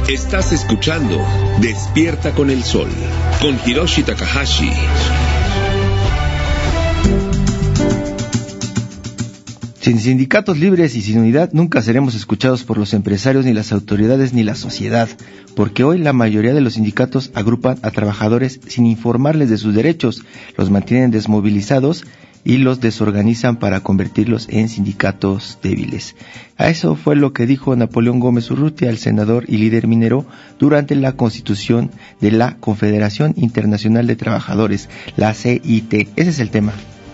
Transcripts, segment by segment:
Estás escuchando Despierta con el Sol, con Hiroshi Takahashi. Sin sindicatos libres y sin unidad nunca seremos escuchados por los empresarios, ni las autoridades, ni la sociedad, porque hoy la mayoría de los sindicatos agrupan a trabajadores sin informarles de sus derechos, los mantienen desmovilizados y los desorganizan para convertirlos en sindicatos débiles. A eso fue lo que dijo Napoleón Gómez Urrutia, el senador y líder minero, durante la constitución de la Confederación Internacional de Trabajadores, la CIT. Ese es el tema.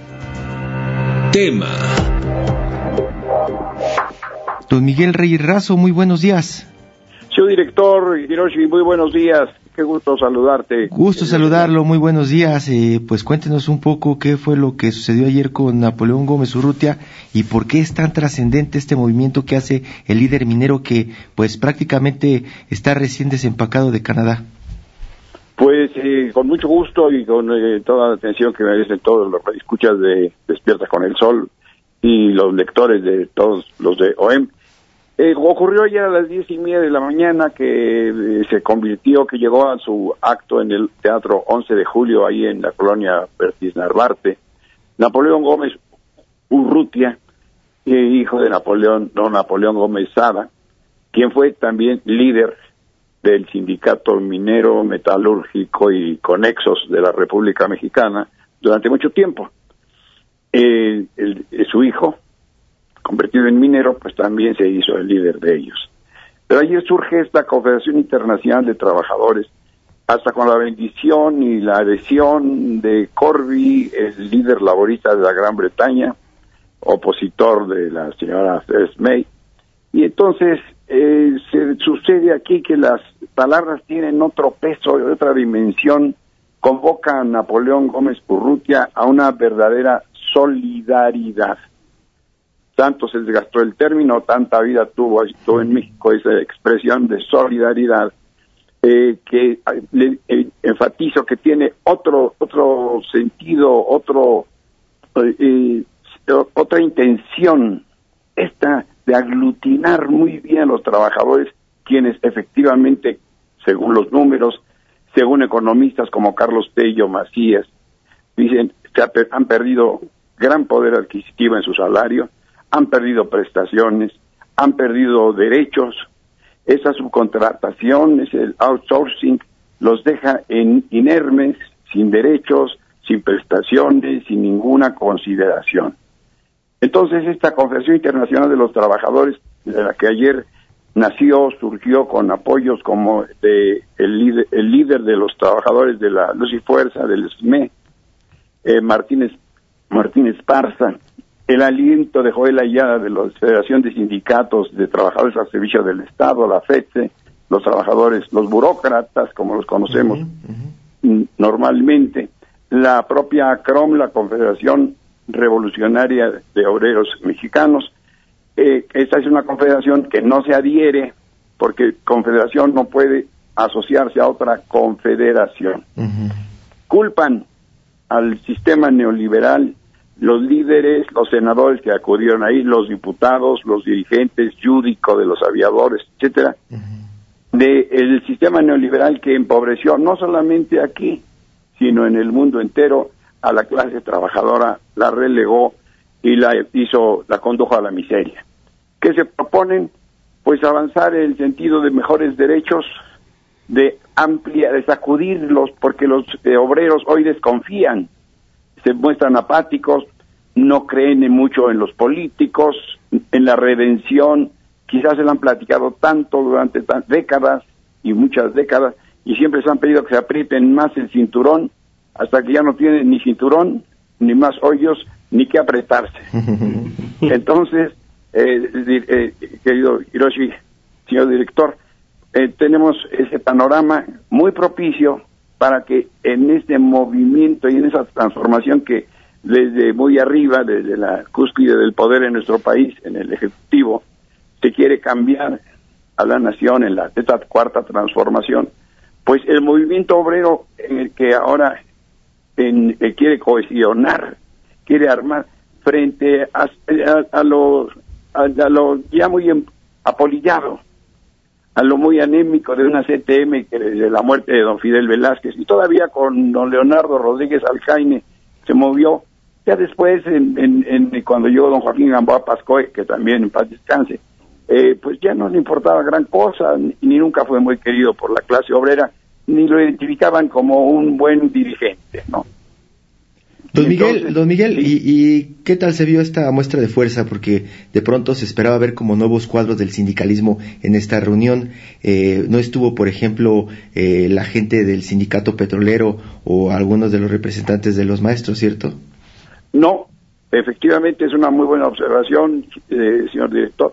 Don Miguel Reyes Razo, muy buenos días. Señor director Hiroshi, muy buenos días. Qué gusto saludarte. Gusto saludarlo, muy buenos días. Pues cuéntenos un poco qué fue lo que sucedió ayer con Napoleón Gómez Urrutia y por qué es tan trascendente este movimiento que hace el líder minero que pues prácticamente está recién desempacado de Canadá. Pues con mucho gusto y con toda la atención que merecen todos los escuchas de Despierta con el Sol y los lectores de todos los de OEM. Ocurrió ya a las 10:30 de la mañana que que llegó a su acto en el Teatro 11 de Julio, ahí en la colonia Bertis Narvarte, Napoleón Gómez Urrutia, hijo de don Napoleón Gómez Sada, quien fue también líder del sindicato minero, metalúrgico y conexos de la República Mexicana durante mucho tiempo. Su hijo, convertido en minero, pues también se hizo el líder de ellos. Pero ayer surge esta Confederación Internacional de Trabajadores, hasta con la bendición y la adhesión de Corby, el líder laborista de la Gran Bretaña, opositor de la señora Theresa May. Y entonces se sucede aquí que las palabras tienen otro peso y otra dimensión. Convoca a Napoleón Gómez Urrutia a una verdadera solidaridad. Tanto se desgastó el término, tanta vida tuvo en México esa expresión de solidaridad, que enfatizo que tiene otro sentido, otra intención, esta de aglutinar muy bien a los trabajadores, quienes efectivamente, según los números, según economistas como Carlos Tello Macías, dicen que han perdido gran poder adquisitivo en su salario, han perdido prestaciones, han perdido derechos. Esa subcontratación, ese outsourcing, los deja inermes, sin derechos, sin prestaciones, sin ninguna consideración. Entonces, esta Confederación Internacional de los Trabajadores, de la que ayer surgió con apoyos como el líder de los trabajadores de la Luz y Fuerza, del SME, Martínez Parza, el aliento de Joel Ayala de la Federación de Sindicatos de Trabajadores al Servicio del Estado, la FETSE, los trabajadores, los burócratas, como los conocemos normalmente, la propia CROM, la Confederación Revolucionaria de Obreros Mexicanos. Esta es una confederación que no se adhiere, porque confederación no puede asociarse a otra confederación. Culpan al sistema neoliberal los líderes, los senadores que acudieron ahí, los diputados, los dirigentes, Yudico de los aviadores, etcétera, del sistema neoliberal que empobreció no solamente aquí, sino en el mundo entero a la clase trabajadora, la relegó y la condujo a la miseria. ¿Qué se proponen? Pues avanzar en el sentido de mejores derechos, de sacudirlos, porque los obreros hoy desconfían, se muestran apáticos, no creen mucho en los políticos, en la redención. Quizás se lo han platicado tanto durante décadas y muchas décadas, y siempre se han pedido que se aprieten más el cinturón, hasta que ya no tienen ni cinturón, ni más hoyos, ni que apretarse. Entonces, querido Hiroshi, señor director, tenemos ese panorama muy propicio para que en este movimiento y en esa transformación que desde muy arriba, desde la cúspide del poder en nuestro país, en el Ejecutivo, se quiere cambiar a la nación en esta cuarta transformación, pues el movimiento obrero en el que ahora quiere cohesionar, quiere armar frente a lo ya muy apolillado, a lo muy anémico de una CTM de la muerte de don Fidel Velázquez, y todavía con don Leonardo Rodríguez Alcaine se movió. Ya después, cuando llegó don Joaquín Gamboa Pascoe, que también en paz descanse, pues ya no le importaba gran cosa, ni nunca fue muy querido por la clase obrera, ni lo identificaban como un buen dirigente, ¿no? Don Miguel, ¿y qué tal se vio esta muestra de fuerza? Porque de pronto se esperaba ver como nuevos cuadros del sindicalismo en esta reunión. No estuvo, por ejemplo, la gente del sindicato petrolero o algunos de los representantes de los maestros, ¿cierto? No, efectivamente es una muy buena observación, señor director.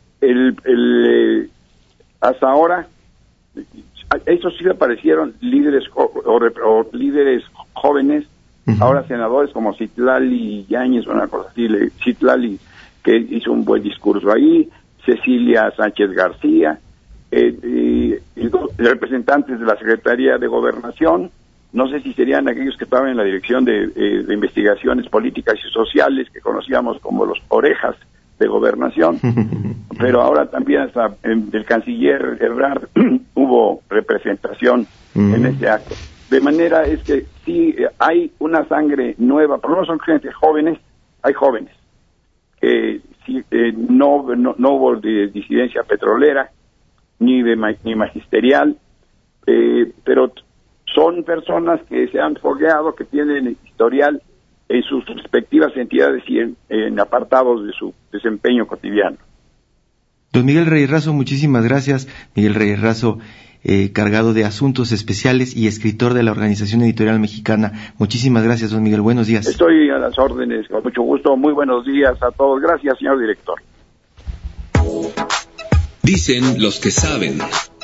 Hasta ahora, estos sí aparecieron líderes líderes jóvenes. Uh-huh. Ahora senadores como Citlali Yáñez, una cosa así, Citlali, que hizo un buen discurso ahí, Cecilia Sánchez García, representantes de la Secretaría de Gobernación, no sé si serían aquellos que estaban en la Dirección de Investigaciones Políticas y Sociales, que conocíamos como los orejas de Gobernación, pero ahora también hasta del canciller Ebrard hubo representación en este acto. De manera es que sí hay una sangre nueva, por lo menos son gente jóvenes, hay jóvenes, que no hubo de disidencia petrolera, ni magisterial, pero son personas que se han fogueado, que tienen historial en sus respectivas entidades y en apartados de su desempeño cotidiano. Don Miguel Reyes Razo, muchísimas gracias. Miguel Reyes Razo, cargado de asuntos especiales y escritor de la Organización Editorial Mexicana. Muchísimas gracias, don Miguel. Buenos días. Estoy a las órdenes, con mucho gusto. Muy buenos días a todos. Gracias, señor director. Dicen los que saben.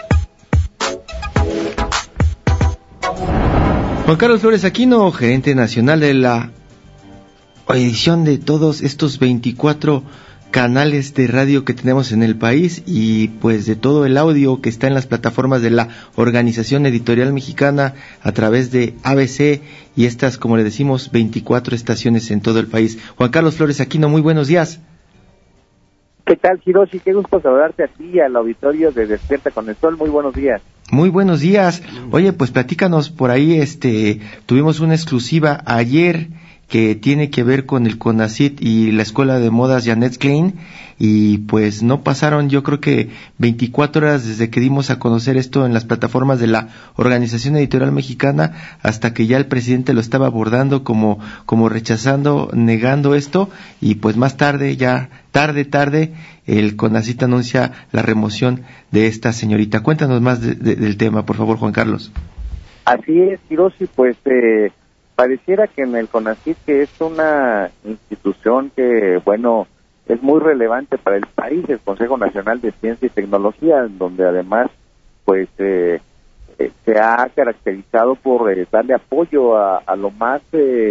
Juan Carlos Flores Aquino, gerente nacional de la edición de todos estos 24 canales de radio que tenemos en el país y pues de todo el audio que está en las plataformas de la Organización Editorial Mexicana a través de ABC y estas, como le decimos, 24 estaciones en todo el país. Juan Carlos Flores Aquino, muy buenos días. ¿Qué tal, Hiroshi? Qué gusto saludarte a ti y al auditorio de Despierta con el Sol. Muy buenos días. Muy buenos días. Oye, pues platícanos por ahí, tuvimos una exclusiva ayer que tiene que ver con el CONACYT y la Escuela de Modas Jeannette Klein, y pues no pasaron, yo creo que 24 horas desde que dimos a conocer esto en las plataformas de la Organización Editorial Mexicana, hasta que ya el presidente lo estaba abordando como rechazando, negando esto, y pues más tarde, ya tarde, el CONACYT anuncia la remoción de esta señorita. Cuéntanos más del tema, por favor, Juan Carlos. Así es, Hiroshi, pues pareciera que en el CONACYT, que es una institución que, bueno, es muy relevante para el país, el Consejo Nacional de Ciencia y Tecnología, donde además, pues, se ha caracterizado por darle apoyo a lo más,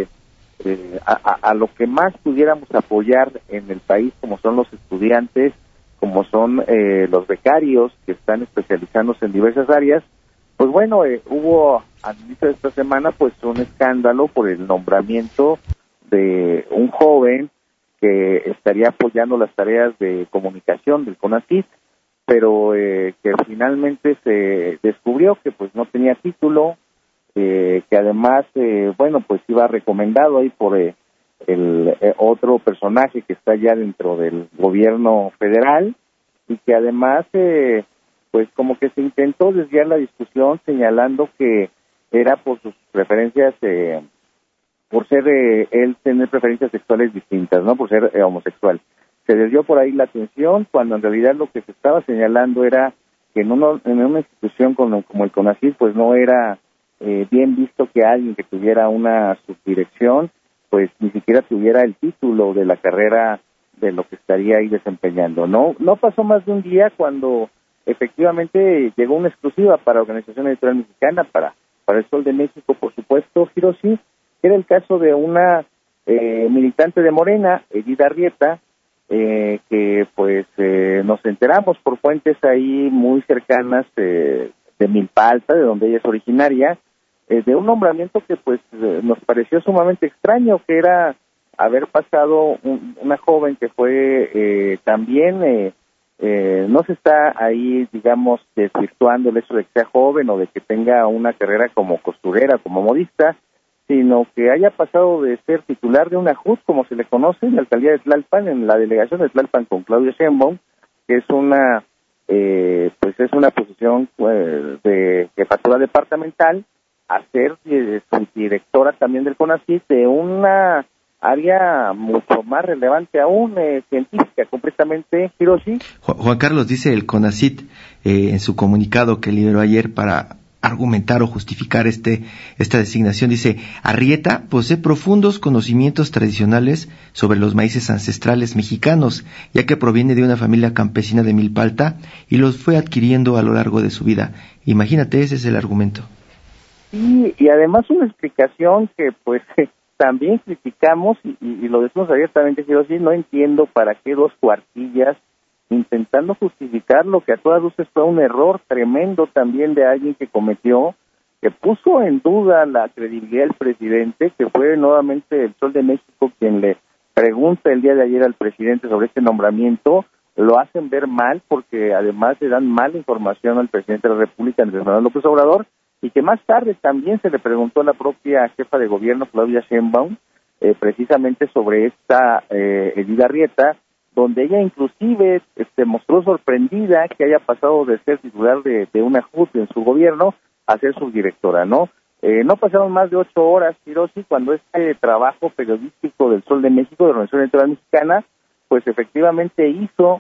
a lo que más pudiéramos apoyar en el país, como son los estudiantes, como son los becarios que están especializándose en diversas áreas. Pues bueno, hubo al inicio de esta semana pues un escándalo por el nombramiento de un joven que estaría apoyando las tareas de comunicación del CONACYT, pero que finalmente se descubrió que pues no tenía título, que además, bueno, pues iba recomendado ahí por el otro personaje que está ya dentro del gobierno federal, y que además pues como que se intentó desviar la discusión señalando que era por sus preferencias, por ser él tener preferencias sexuales distintas, ¿no? Por ser homosexual. Se desvió por ahí la atención, cuando en realidad lo que se estaba señalando era que en una institución como el CONACYT, pues no era bien visto que alguien que tuviera una subdirección, pues ni siquiera tuviera el título de la carrera de lo que estaría ahí desempeñando. No pasó más de un día cuando efectivamente llegó una exclusiva para Organización Editorial Mexicana, para el Sol de México, por supuesto, Hiroshi, que era el caso de una militante de Morena, Edith Arrieta, que pues nos enteramos por fuentes ahí muy cercanas de Milpa Alta, de donde ella es originaria, de un nombramiento que pues nos pareció sumamente extraño, que era haber pasado una joven que fue también no se está ahí, digamos, desvirtuando el hecho de que sea joven o de que tenga una carrera como costurera, como modista, sino que haya pasado de ser titular de una JUT, como se le conoce, en la alcaldía de Tlalpan, en la delegación de Tlalpan con Claudia Sheinbaum, que es una es una posición de jefatura departamental, a ser directora también del CONACYT, de una área mucho más relevante aún, científica, completamente, Hiroshi. Juan Carlos, dice el CONACYT en su comunicado que liberó ayer para argumentar o justificar esta designación, dice: Arrieta posee profundos conocimientos tradicionales sobre los maíces ancestrales mexicanos, ya que proviene de una familia campesina de Milpalta y los fue adquiriendo a lo largo de su vida. Imagínate, ese es el argumento. Sí, y además una explicación que pues también criticamos y lo decimos abiertamente, Hiroshi. No entiendo para qué 2 cuartillas intentando justificar lo que a todas luces fue un error tremendo también de alguien que puso en duda la credibilidad del presidente, que fue nuevamente el Sol de México quien le pregunta el día de ayer al presidente sobre este nombramiento. Lo hacen ver mal porque además le dan mala información al presidente de la República, Andrés Manuel López Obrador, y que más tarde también se le preguntó a la propia jefa de gobierno, Claudia Sheinbaum, precisamente sobre esta Edith Arrieta, donde ella inclusive mostró sorprendida que haya pasado de ser titular de una JUT en su gobierno a ser subdirectora, ¿no? No pasaron más de 8 horas, Hiroshi, cuando este trabajo periodístico del Sol de México, de la Organización Electoral Mexicana, pues efectivamente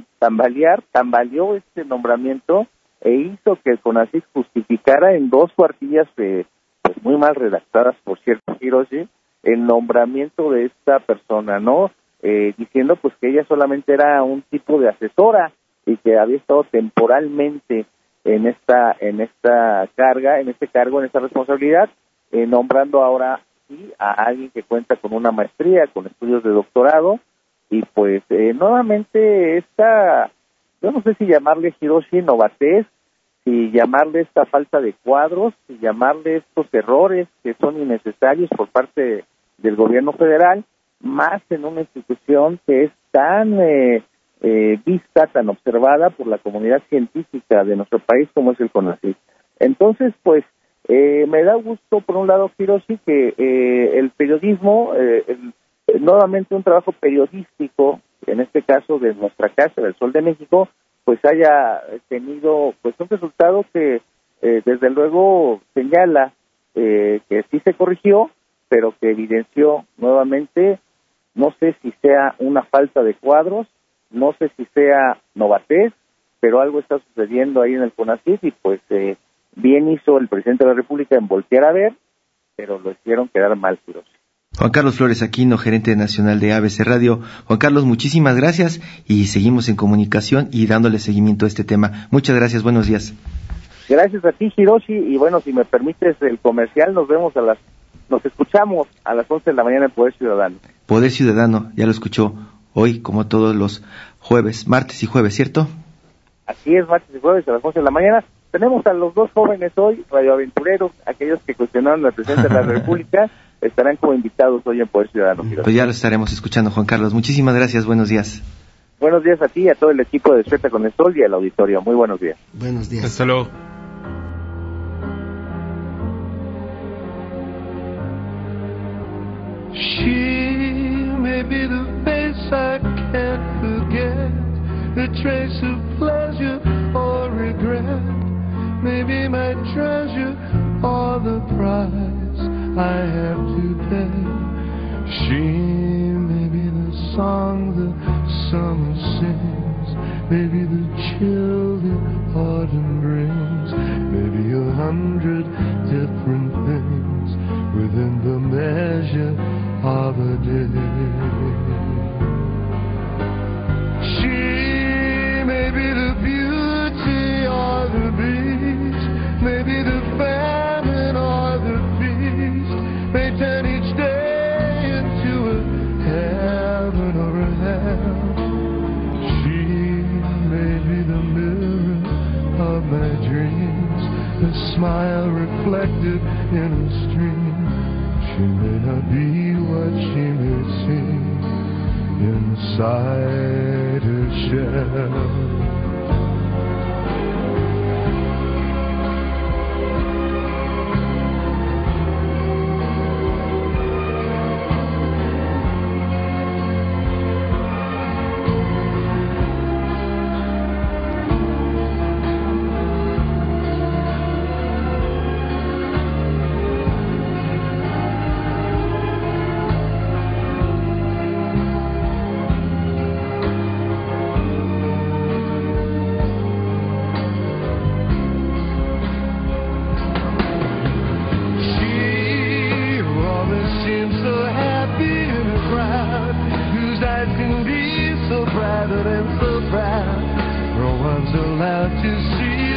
tambaleó este nombramiento e hizo que el CONACYT justificara en 2 cuartillas, pues muy mal redactadas, por cierto, Hiroshi, el nombramiento de esta persona, ¿no? Diciendo pues que ella solamente era un tipo de asesora y que había estado temporalmente en esta cargo, en esta responsabilidad, nombrando ahora sí a alguien que cuenta con una maestría, con estudios de doctorado, y pues nuevamente yo no sé si llamarle, Hiroshi, novatez, si llamarle esta falta de cuadros, si llamarle estos errores que son innecesarios por parte del gobierno federal, más en una institución que es tan vista, tan observada por la comunidad científica de nuestro país como es el CONACYT. Entonces, pues, me da gusto, por un lado, Hiroshi, que el periodismo, nuevamente un trabajo periodístico, en este caso de nuestra casa, del Sol de México, pues haya tenido pues un resultado que desde luego señala que sí se corrigió, pero que evidenció nuevamente, no sé si sea una falta de cuadros, no sé si sea novatez, pero algo está sucediendo ahí en el CONACYT y pues bien hizo el presidente de la República en voltear a ver, pero lo hicieron quedar mal, Hiroshi. Juan Carlos Flores Aquino, gerente nacional de ABC Radio. Juan Carlos, muchísimas gracias y seguimos en comunicación y dándole seguimiento a este tema. Muchas gracias, buenos días. Gracias a ti, Hiroshi, y bueno, si me permites el comercial, nos escuchamos a las 11 de la mañana en Poder Ciudadano. Poder Ciudadano, ya lo escuchó hoy, como todos los jueves, martes y jueves, ¿cierto? Así es, martes y jueves a las 11 de la mañana. Tenemos a los 2 jóvenes hoy, radioaventureros, aquellos que cuestionaron al presidente de la República, estarán como invitados hoy en Poder Ciudadano. Pues ya lo estaremos escuchando, Juan Carlos. Muchísimas gracias, buenos días. Buenos días a ti, a todo el equipo de Despierta con el Sol y al auditorio. Muy buenos días. Buenos días. Hasta luego. She may be the face I can't forget, the trace of pleasure or regret, maybe my treasure or the price I have to pay. She may be the song the summer sings, maybe the chill the autumn brings, maybe 100 different things within the measure of a day. She may be the beauty or the beast, maybe the famine or the feast, may turn each day into a heaven or a hell. She may be the mirror of my dreams, the smile reflected in a stream. She may not be what she may seem inside her shell.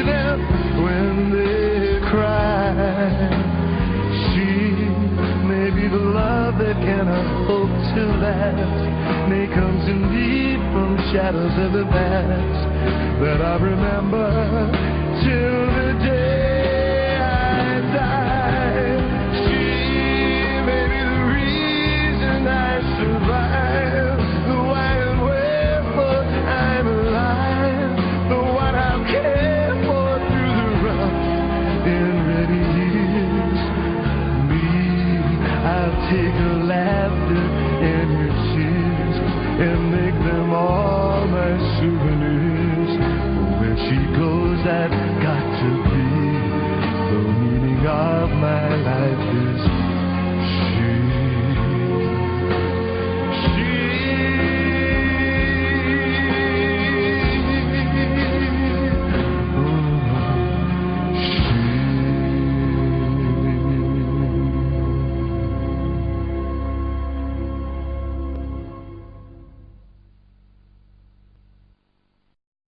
them when they cry. She may be the love that cannot hope to last, may come to me from shadows of the past that I remember till the day I die. She may be the reason I survive, the why and wherefore I'm alive, the one I'll care for through the rough and ready years. I'll take her laughter and her tears and make them all my souvenirs. Where she goes, I've got to be. The meaning of my life is